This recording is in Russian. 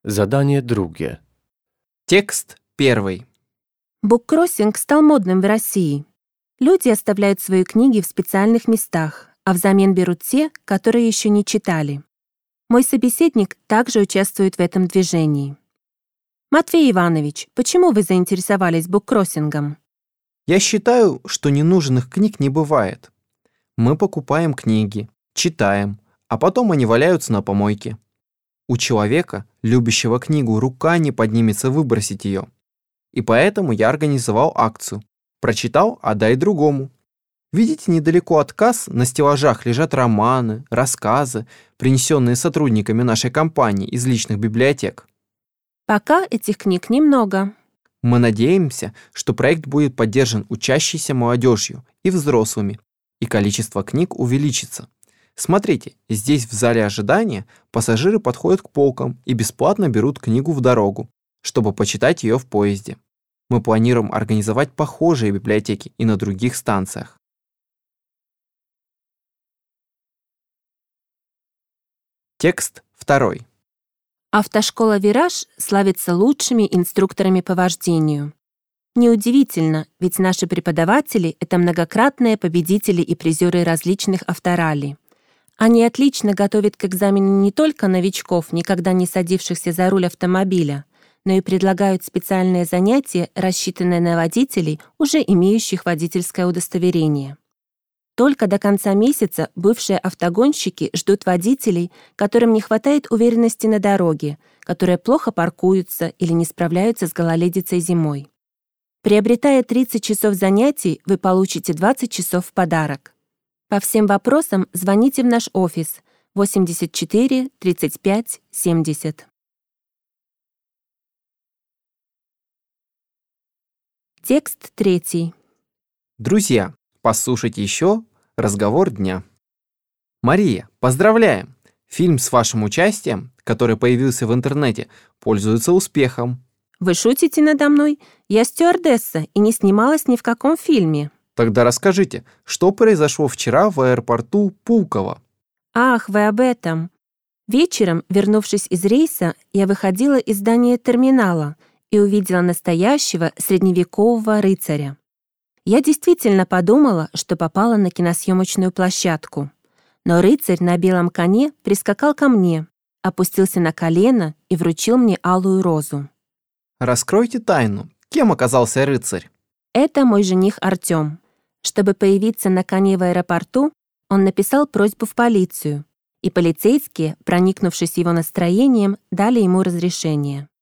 Zadanie drugie. Текст 1. Буккроссинг стал модным в России. Люди оставляют свои книги в специальных местах, а взамен берут те, которые еще не читали. Мой собеседник также участвует в этом движении. Матвей Иванович, почему вы заинтересовались буккроссингом? Я считаю, что ненужных книг не бывает. Мы покупаем книги, читаем, а потом они валяются на помойке. У человека, любящего книгу, рука не поднимется выбросить ее. И поэтому я организовал акцию. Прочитал, отдай другому. Видите, недалеко от касс на стеллажах лежат романы, рассказы, принесенные сотрудниками нашей компании из личных библиотек. Пока этих книг немного. Мы надеемся, что проект будет поддержан учащейся молодежью и взрослыми, и количество книг увеличится. Смотрите, здесь в зале ожидания пассажиры подходят к полкам и бесплатно берут книгу в дорогу, чтобы почитать ее в поезде. Мы планируем организовать похожие библиотеки и на других станциях. Текст 2. Автошкола «Вираж» славится лучшими инструкторами по вождению. Неудивительно, ведь наши преподаватели — это многократные победители и призеры различных автораллий. Они отлично готовят к экзамену не только новичков, никогда не садившихся за руль автомобиля, но и предлагают специальные занятия, рассчитанные на водителей, уже имеющих водительское удостоверение. Только до конца месяца бывшие автогонщики ждут водителей, которым не хватает уверенности на дороге, которые плохо паркуются или не справляются с гололедицей зимой. Приобретая 30 часов занятий, вы получите 20 часов в подарок. По всем вопросам звоните в наш офис 84 35 70. Текст 3. Друзья, послушайте еще разговор дня. Мария, поздравляем! Фильм с вашим участием, который появился в интернете, пользуется успехом. Вы шутите надо мной? Я стюардесса и не снималась ни в каком фильме. Тогда расскажите, что произошло вчера в аэропорту Пулково? Ах, вы об этом. Вечером, вернувшись из рейса, я выходила из здания терминала и увидела настоящего средневекового рыцаря. Я действительно подумала, что попала на киносъемочную площадку. Но рыцарь на белом коне прискакал ко мне, опустился на колено и вручил мне алую розу. Раскройте тайну. Кем оказался рыцарь? Это мой жених Артём. Чтобы появиться на коне в аэропорту, он написал просьбу в полицию, и полицейские, проникнувшись его настроением, дали ему разрешение.